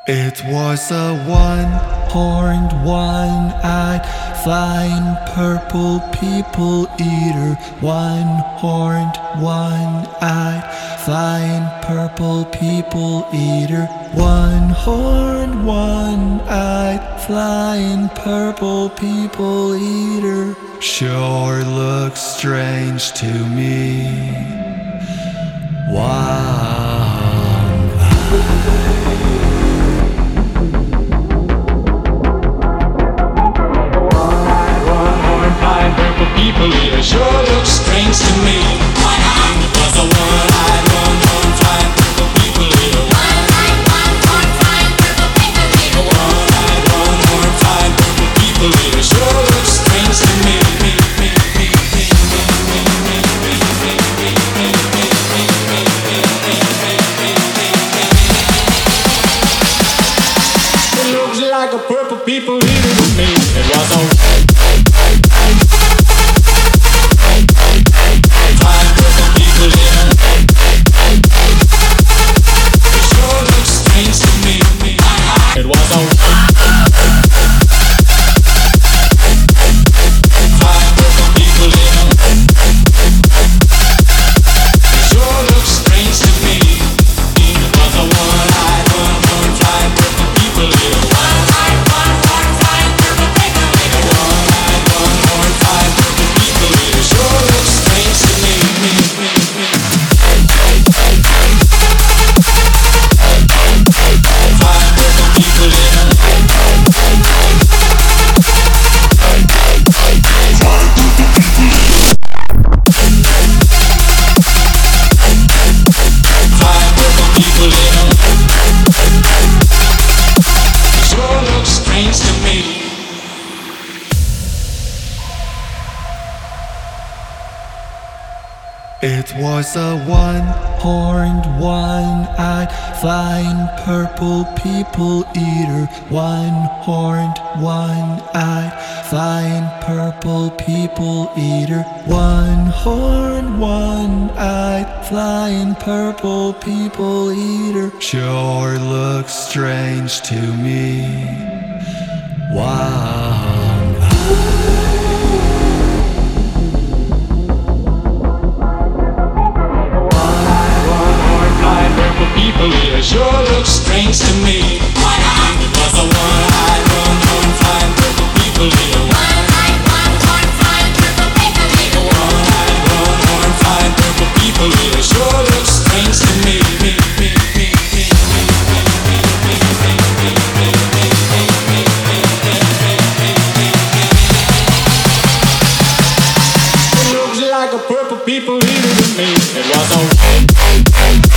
It was a one-horned, one-eyed, flying purple people eater. One-horned, one-eyed, flying purple people eater. One-horned, one-eyed, flying purple people eater. Sure looks strange to me. People here sure look strange to me. It was a one-eyed, one-horned purple people here. One-eyed, one-horned purple people here. One-eyed, one-horned purple people here sure look strange to me. It looks like a purple people eater to me. It was a It was a one-horned, one-eyed, flying purple people eater. One-horned, one-eyed, flying purple people eater. One-horned, one-eyed, flying purple people eater. Sure looks strange to me. People here sure look strange to me. It was a one-eyed, one-horned purple people here. One-eyed, one-horned purple people here. One-eyed, one-horned purple people here sure look strange to me. It looks like a purple people eater to me. It was a